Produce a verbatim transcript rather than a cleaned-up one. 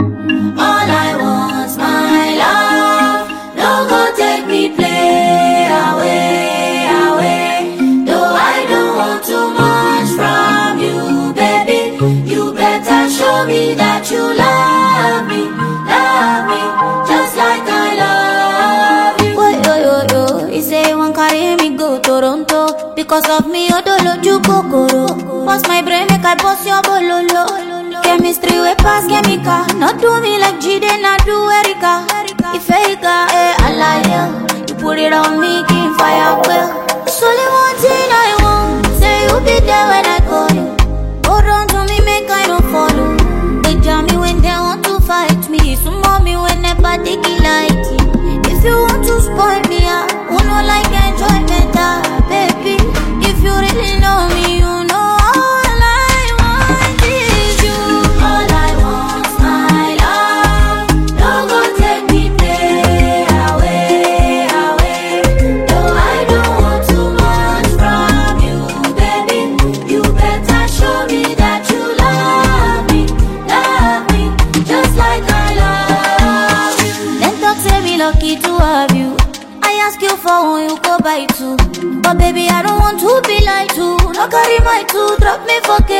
All I want, my love. No go take me play away, away. Though I don't want too much from you, baby. You better show me that you love me, love me, just like I love you. Whoa, yo, yo, yo. He say he won't carry me go Toronto. Because of me, you don't look you kokoro. Bust my brain, make I bust your bololo. Chemistry we pass chemical. Not do me like Jide, not do Erica. If Erica, eh, I lie you. You put it on me, keep fire well. It's only one thing I want. Say you be there when I call you. Hold on to me, make I don't follow. They jam me when they want to fight me. Some me when they party like it. If you want to spoil me, I won't no like enjoyment, ah, baby. If you really know me, you know all I want is you. All I want, my love. Don't go take me play away, away. Though I don't want too much from you, baby. You better show me that you love me, love me, just like I love you. Then talk say me lucky to have you. I ask you for one, you go buy two. But baby, I don't want to be like two. No carry my two, drop me for